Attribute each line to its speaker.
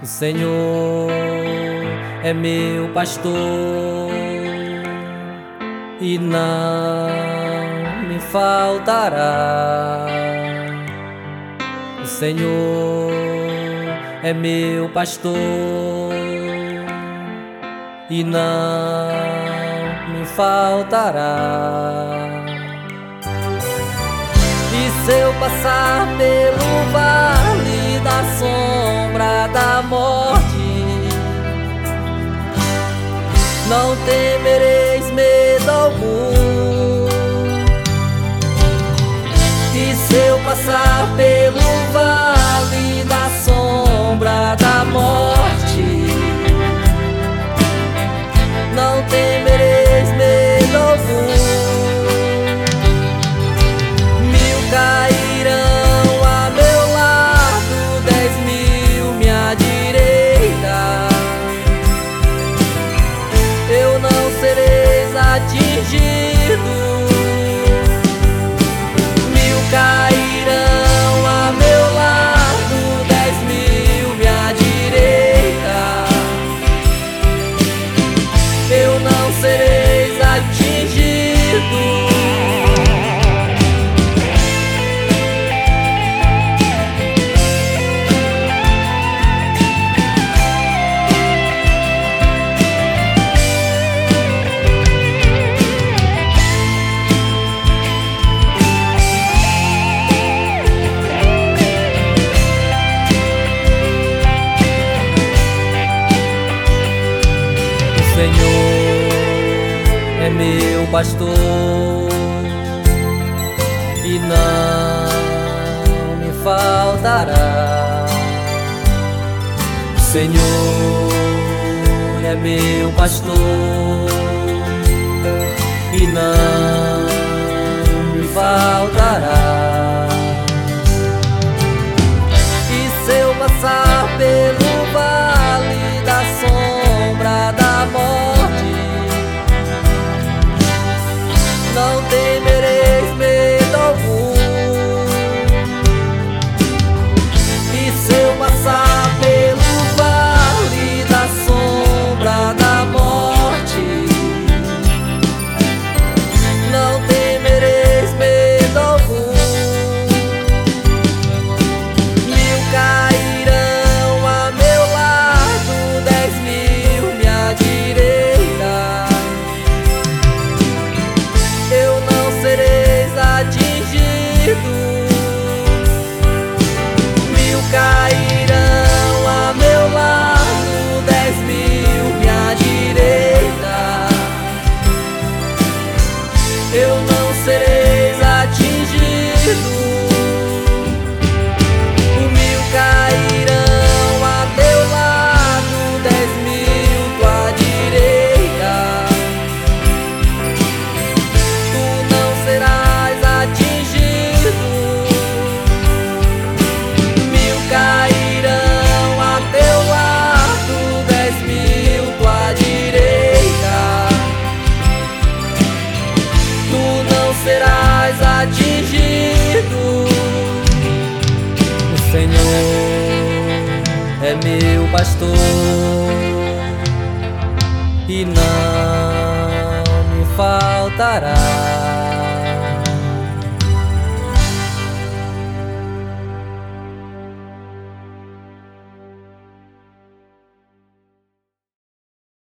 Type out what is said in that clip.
Speaker 1: O Senhor é meu pastor e não me faltará. O Senhor é meu pastor e não me faltará. E se eu passar pelo vale da sombra da morte, não temereis medo algum. E se eu passar pelo vale da sombra da morte, não temereis medo algum. Cairão a meu lado, 10.000 minha direita, eu não serei atingido. 1000 cairão a meu lado, 10.000 minha direita, eu não serei atingido. O Senhor é meu pastor e não me faltará. O Senhor é meu pastor e não me faltará. E se eu passar pelo vale da sombra da morte, não temereis medo algum. E se eu passar pelo vale da sombra da morte, não temereis medo algum. 1000 cairão a meu lado, 10.000 minha direita, eu não serei atingido. 1000 cairão a meu lado, 10.000 minha direita, eu não serei atingido. 1000 cairão a teu lado, 10.000 tua direita, tu não serás atingido. 1000 cairão a teu lado, 10.000 tua direita, tu não serás atingido. O Senhor é meu pastor e não me faltará.